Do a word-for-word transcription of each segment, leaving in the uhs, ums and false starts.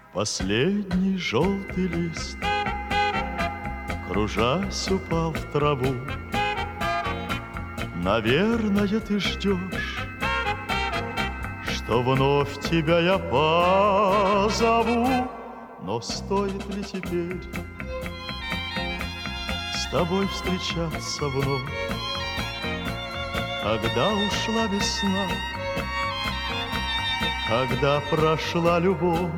Последний желтый лист, кружась, упал в траву. Наверное, ты ждешь, что вновь тебя я позову. Но стоит ли теперь с тобой встречаться вновь, когда ушла весна, когда прошла любовь?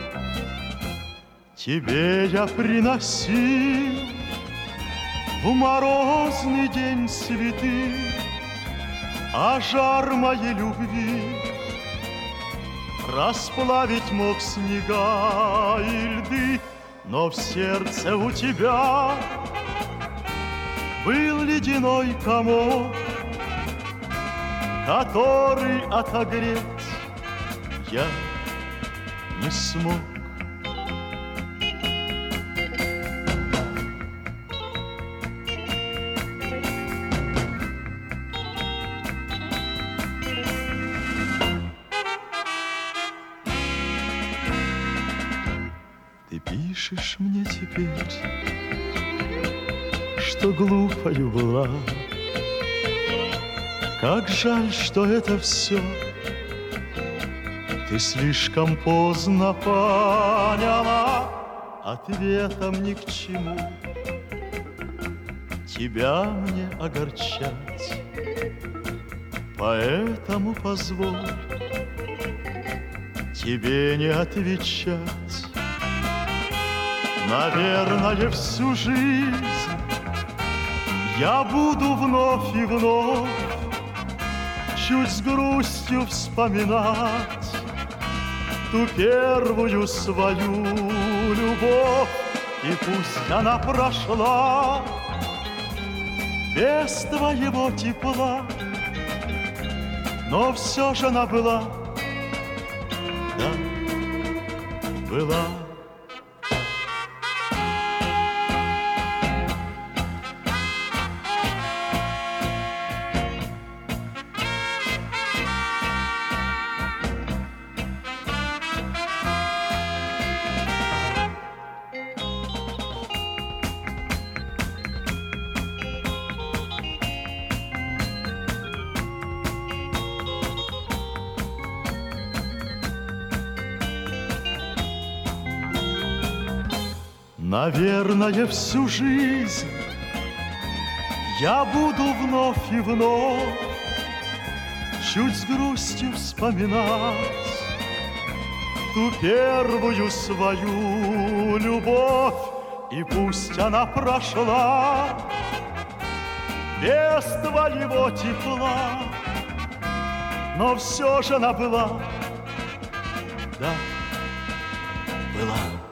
Тебе я приносил в морозный день цветы, а жар моей любви расплавить мог снега и льды. Но в сердце у тебя был ледяной комок, который отогреть я не смог. Ты пишешь мне теперь, что глупою была. Как жаль, что это все ты слишком поздно поняла. Ответом ни к чему тебя мне огорчать, поэтому позволь тебе не отвечать. Наверное, всю жизнь я буду вновь и вновь чуть с грустью вспоминать ту первую свою любовь. И пусть она прошла без твоего тепла, но все же она была, да, была. Наверное, всю жизнь я буду вновь и вновь чуть с грустью вспоминать ту первую свою любовь. И пусть она прошла без твоего тепла, но все же она была, да, была.